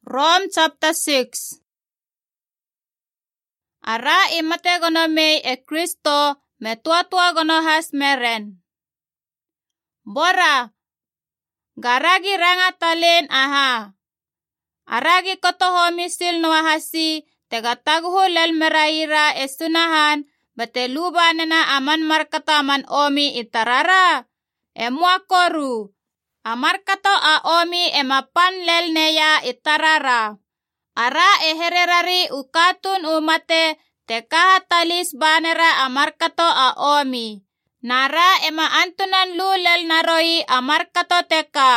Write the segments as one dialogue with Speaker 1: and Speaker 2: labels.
Speaker 1: Rome chapter 6. Ara imate gono me e Kristo me tua gono has meren. Bora, garagi ranga talen aha. Aragi koto homisil noa hasi, tegataguhu lel meraira esunahan, bateluba nena aman markato aman omi itarara. Emua koru, amarkato a omi emapan lel neya itarara. Ara ehererari ukatun umate tekaha talis banera amarkato a omi. Nara ema antunan lulel naroi amarkato teka.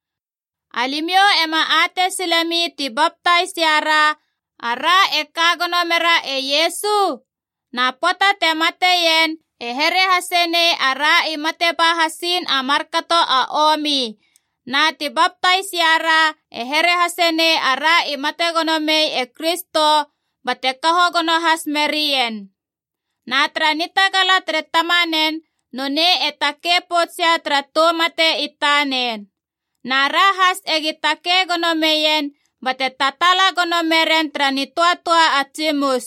Speaker 1: Alimyo ema ate silami ti baptize yara. Ara ekagono mera e Yesu. Na pota temate yen ehere hasene ara imate bahasin amarkato a omi. Na ti baptize yara ehere hasene ara imate gono mei e Kristo batekaho gono has merien. Na tranita gala tretamanen none etake potsya tratomate itanen. Na rahas egitake gono meyen batetatala gono meren tranitua atimus.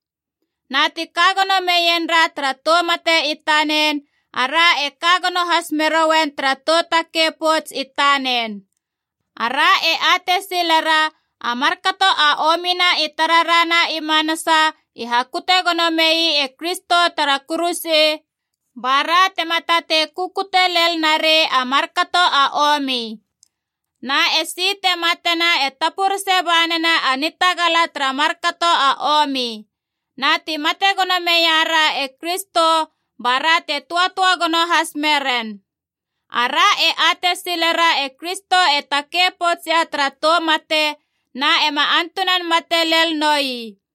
Speaker 1: Na tika gono meyen ra tratomate itanen. Ara ekagono has merowen tratotake pots itanen. Ara ate silara amarkato a omina itararana imanasa ihakute gono mei e Kristo tarakuruse. Bara tematate kukute lel nare amarkato a omi. Na esi tematena etapurse banena anitagala tramarkato a omi. Na timate gono meyara e Kristo bara te tua gono hasmeren. Ara ate silera e Kristo etake potsya trato mate na ema antunan mate lel noi.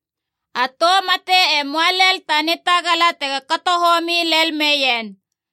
Speaker 1: Ato mate emualel tanita gala tega katohomi lel meyen.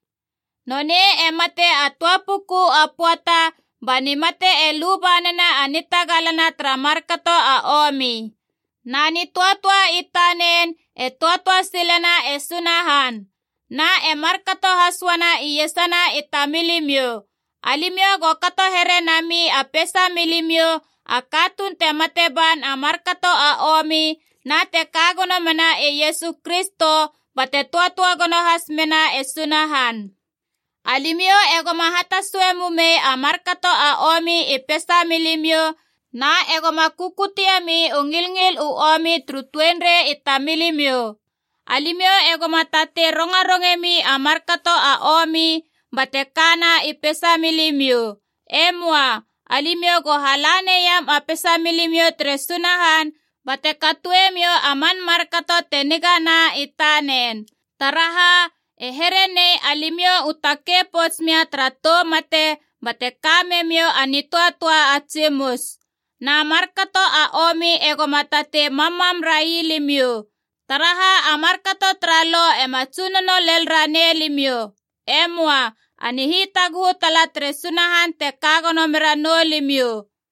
Speaker 1: None emate atuapuku apuata bani mate elubanena anita galana tramarkato a omi. Nani tua itanen tua silena esunahan. Na emarkato haswana iyesana itamilimyo. Alimyo go kato here nami apesa milimyo. Akatun temateban amarkato a omi. Na te kagono mena e Yesu Kristo. Bate tua gono hasmena esunahan. Alimyo ego mahata suemu me amarkato a omi ipesa milimyo. Na ego makukutia mi ungilngil u omi trutwenre itamilimyo. Alimyo ego matate ronga mi amarkato a omi batekana ipesa milimyo. Emwa, alimyo go halane yam apesa milimyo tresunahan batekatuemyo aman markato tenigana itanen. Taraha, eherene alimyo utake potsmia trato mate batekamemyo anitua atimus. Na markato a omi ego matate mamam railimyo. Taraha amarkato tralo ematsunono lel rane limyo. Emwa, anihitagu tala tresunahan te kagono merano limyo.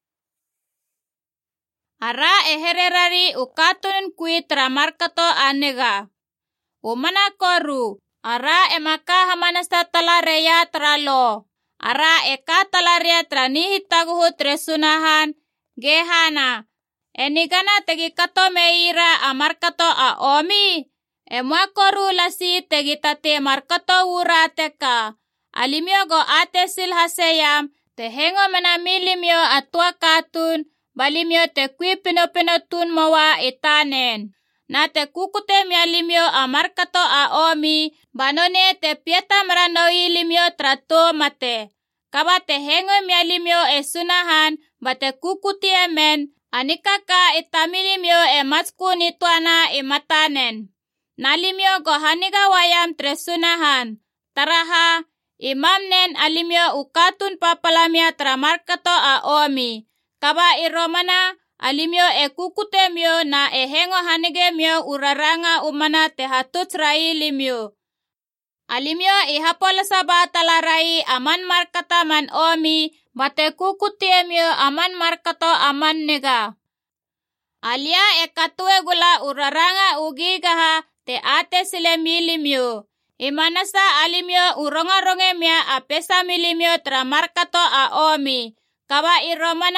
Speaker 1: Ara ehererari ukatun kui tramarkato anega. Umana koru, ara emaka hamanasa talareya tralo. Ara eka talareya tranihitagu tresunahan gehana. Enigana tegi kato meira amarkato a omi. Emwa koru lasi tegi tate markato ura teka. Alimyo go ate sil haseyam. Te hengo menamilimyo atua katun. Balimyo te kui pino tun mawa itanen. Na te kukute mialimyo amarkato a omi. Banone te pieta meranoi limyo trato mate. Kaba te hengo mialimyo esunahan. Bate kukuti emen. Anikaka itamilimyo matsku nituana imatanen. Nalimyo go haniga wayam tresunahan. Taraha, imamnen alimyo ukatun papalamya tramarkato a omi. Kaba iromana alimyo kukutemyo na hengo hanigemyo uraranga umana te hatutsrai limyo. Alimyo ihapolasa batalarai aman markata man omi. Bate kukutemyo aman markato aman nega. Alia katue gula uraranga ugigaha te ate sile milimyo. Imanasa alimyo uronga mya apesa milimyo tramarkato a omi. Kaba iromana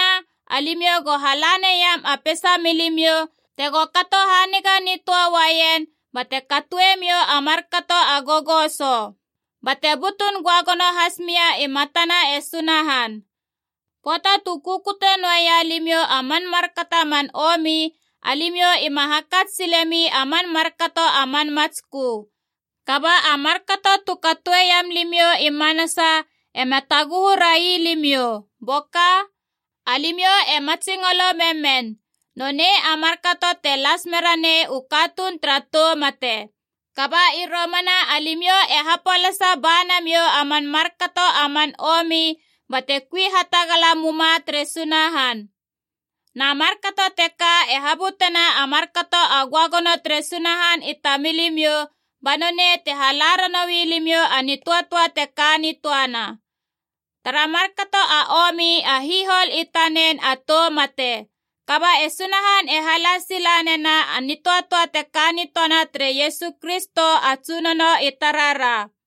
Speaker 1: alimyo go halane yam apesa milimyo, te go kato haniga nitwa wayen, bate katuemyo amar kato agogoso. Bate butun guagono hasmia imatana esunahan. Pota tukukuten wayalimyo aman markata man omi, alimyo imahakat silemi aman markato aman matsku. Kaba amarkato tukatueyam limyo imanasa emataguhu rai limyo. Boka, alimyo ematsingolo memen. None amarkato telas merane ukatun trato mate. Kaba iromana alimyo ehapolasa banamyo aman markato aman omi, bate kui hatagala muma tresunahan. Na markato teka ehabutena amarkato agwagono tresunahan itamilimyo, banone te halarano wilimyo anituatua teka nituana. Tara markato aomi ahihol itanen ato mate. Kaba esunahan ehalasilane na anituatua teka nituana tre Yesu Kristo atsunono itarara.